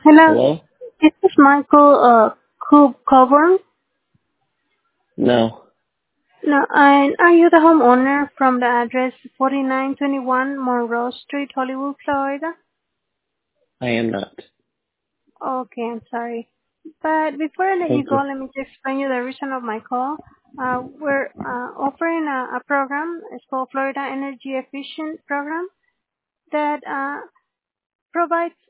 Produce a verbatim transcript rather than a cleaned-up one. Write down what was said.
Hello, Hello? this is Michael uh, Cob- Coburn. No, No, and are you the homeowner from the address forty-nine twenty-one Monroe Street, Hollywood, Florida? I am not. Okay, I'm sorry. But before I let you Thank go, you. let me just explain you the reason of my call. Uh, we're uh, offering a, a program. It's called Florida Energy Efficient Program that uh, provides